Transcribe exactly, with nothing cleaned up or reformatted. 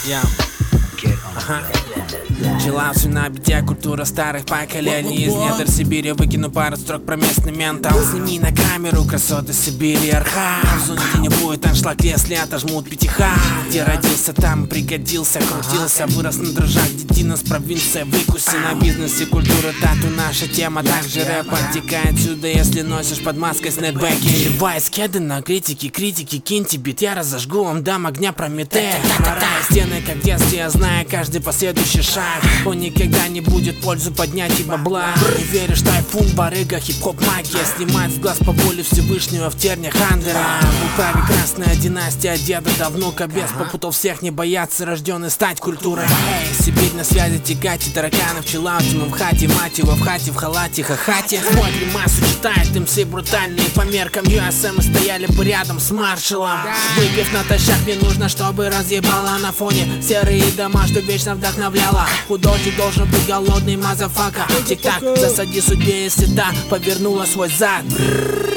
Я. Ага. Челался на бите культура старых поколений. Из недр Сибири выкину пару строк про местный ментал. Сними на камеру красоты Сибири архав. В зоне, где не будет аншлаг, если отожмут пятиха. Где родился, там пригодился, крутился, вырос на дрожжах, детина с провинции выкуси. На бизнесе культура тату наша тема. Также рэп оттекает сюда, если носишь под маской снэпбэки. Левая скеды на критики, критики, киньте бит. Я разожгу вам дам огня Прометея. Морая стены, как в детстве, я знаю каждый последующий шаг. Он никогда не будет пользу поднять и бабла. Не веришь, тайфун, барыга, хип-хоп, магия. Снимать с глаз по воле Всевышнего в терниях Андера. В управе красная династия деда до внука. Без попутов всех не бояться, рожденный стать культурой. Эй, Сибирь на связи, тягати, тараканы в чиллауте. Мы в хате, мать его в хате, в халате, хахате. Смотрим массу, читает МС брутальные. По меркам ю эс эм мы стояли бы рядом с маршалом. Выпив натощак, мне нужно, чтобы разъебало на фоне серые дома, что вечно вдохновляло. Художник должен быть голодный, мазафака. Тик-так, засади судьбе, если та повернула свой зад.